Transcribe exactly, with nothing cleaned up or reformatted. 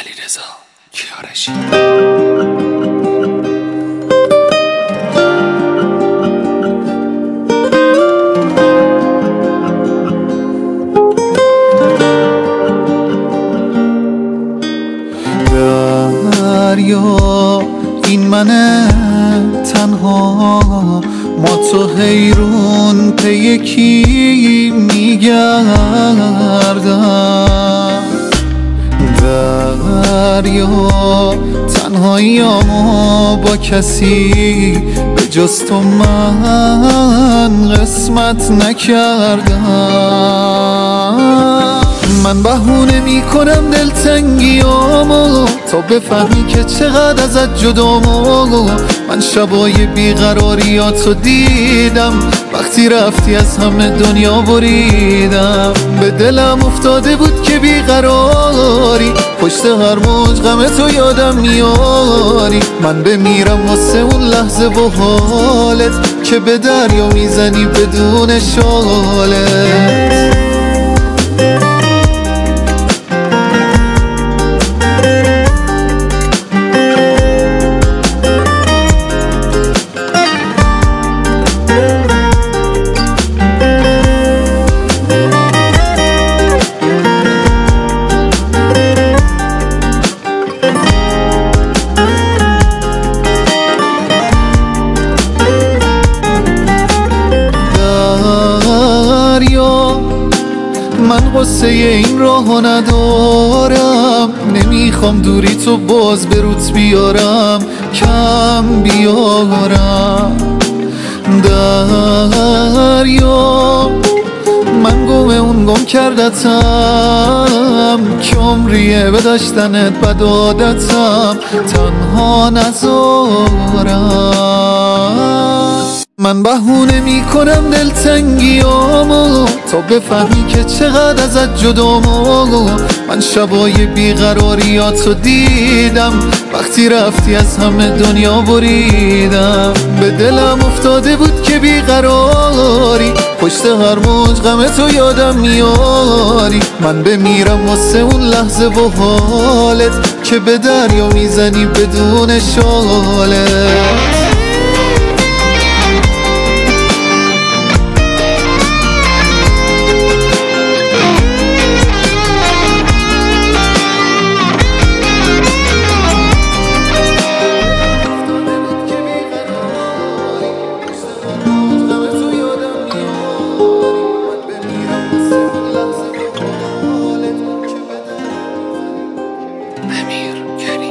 علیرضا کیارشی. دریا این منه تنها، ما تو حیرون پی یکی میگردم. دریا تنهاییامو با کسی به جز تو من قسمت نکردم. من بهونه میکنم دلتنگیامو تا بفهمی که چقدر ازت جدامو. من شبای بیقراریاتو دیدم، وقتی رفتی از همه دنیا بریدم. به دلم افتاده بود که بیقراری، پشت هر موج غم تو یادم میاری. من بمیرم واسه اون لحظه و حالت که به دریا میزنی بدون شالت. من قصه این راهو ندارم، نمیخوام دوری تو باز به روت بیارم، کم بیارم. دریا من گم اون گم کردتم که عمریه به داشتنت بد عادتم، تنها نذارم. من بهونه میکنم دلتنگیامو تا بفهمی که چقدر ازت جدامو. من شبای بیقراریاتو دیدم، وقتی رفتی از همه دنیا بریدم. به دلم افتاده بود که بیقراری، پشت هر موج غم تو یادم میاری. من بمیرم واسه اون لحظه و حالت که به دریا میزنی بدون شالت. امیر کریم.